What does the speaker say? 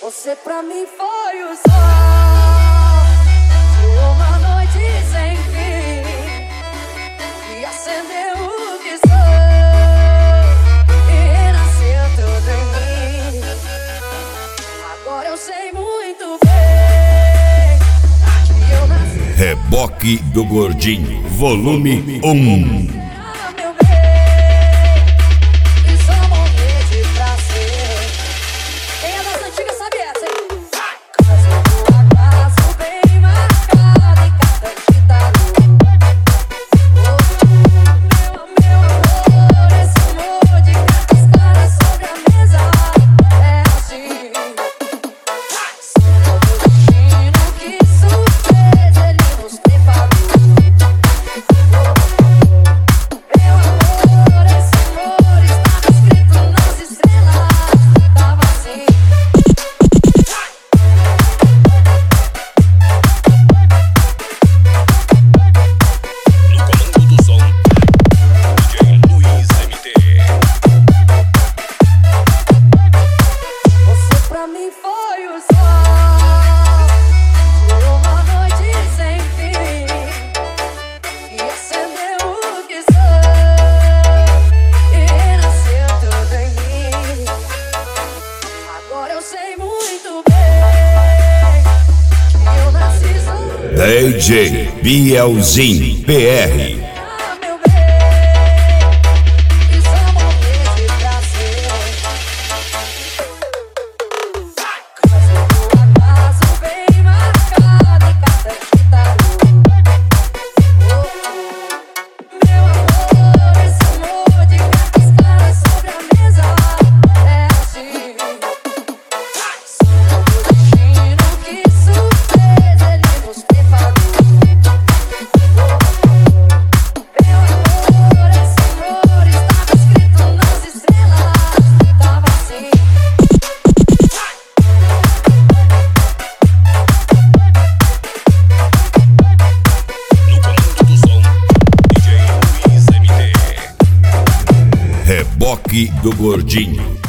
Você pra mim foi o sol de uma noite sem fim e acendeu o que sou e renasceu tudo em mim. Agora eu sei muito bem que eu nasci. Reboque do Gordinho, volume 1. DJ Bielzinho PR. Reboque do Gordinho.